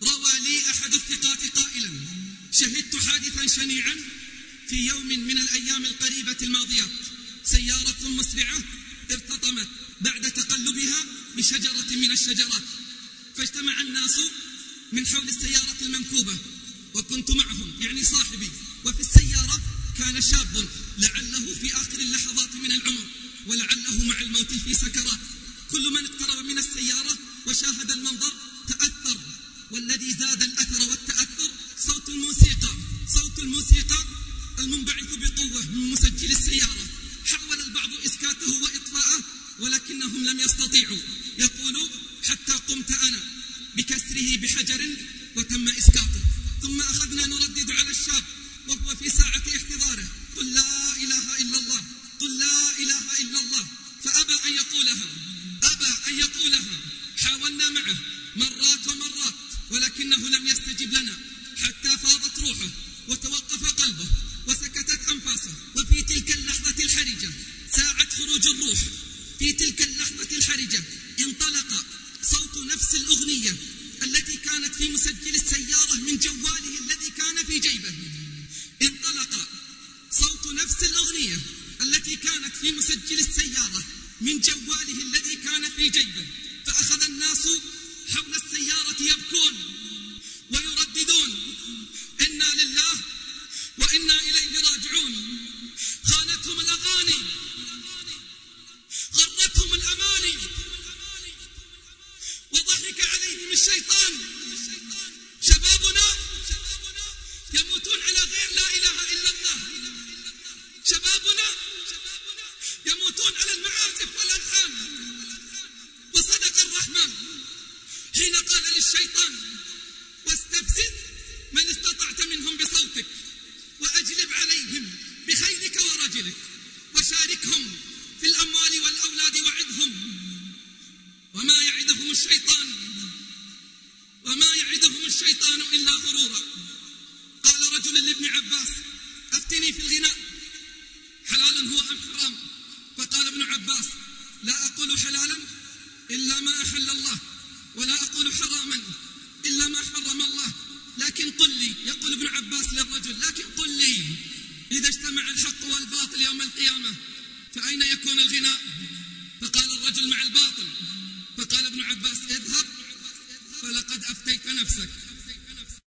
روى لي أحد الثقات قائلا: شهدت حادثا شنيعا في يوم من الأيام القريبة الماضيات. سيارة مسرعة ارتطمت بعد تقلبها بشجرة من الشجرات، فاجتمع الناس من حول السيارة المنكوبة، وكنت معهم يعني صاحبي، وفي السيارة كان شاب لعله في آخر اللحظات من العمر، ولعله مع الموت في سكرات. كل من اقترب من السيارة وشاهد المنظر تأثر، والذي زاد الأثر والتأثر صوت الموسيقى المنبعث بقوة من مسجل السيارة. حاول البعض إسكاته وإطفاءه ولكنهم لم يستطيعوا. يقول: حتى قمت أنا بكسره بحجر وتم إسكاته، ثم أخذنا نردد على الشاب وهو في ساعة احتضاره: قل لا إله إلا الله، قل لا إله إلا الله، فأبى أن يقولها. حاولنا معه مرات ومرات ولكنه لم يستجب لنا، حتى فاضت روحه وتوقف قلبه وسكتت أنفاسه. وفي تلك اللحظة الحرجة، ساعة خروج الروح، في تلك اللحظة الحرجة انطلق صوت نفس الأغنية التي كانت في مسجل السيارة من جواله الذي كان في جيبه. انطلق صوت نفس الأغنية التي كانت في مسجل السيارة من جواله الذي كان في جيبه، فأخذ الناس حول السيارة يبكون ويرددون: إنا لله وإنا إليه راجعون. خانتهم الأغاني، غرتهم الأماني، وضحك عليهم الشيطان. شبابنا يموتون على غير لا إله إلا الله، شبابنا يموتون على المعازف والألحان. وصدق الرحمن حين قال للشيطان: واستفزز من استطعت منهم بصوتك، وأجلب عليهم بخيلك ورجلك، وشاركهم في الأموال والأولاد وعدهم، وما يعدهم الشيطان إلا غرورا. قال رجل لابن عباس: أفتني في الغناء، حلال هو أم حرام؟ فقال ابن عباس: لا أقول حلالا إلا ما أحل الله، ولا أقول حراما إلا ما حرم الله، لكن قل لي، يقول ابن عباس للرجل: لكن قل لي، إذا اجتمع الحق والباطل يوم القيامة فأين يكون الغناء؟ فقال الرجل: مع الباطل. فقال ابن عباس: اذهب فلقد أفتيت نفسك.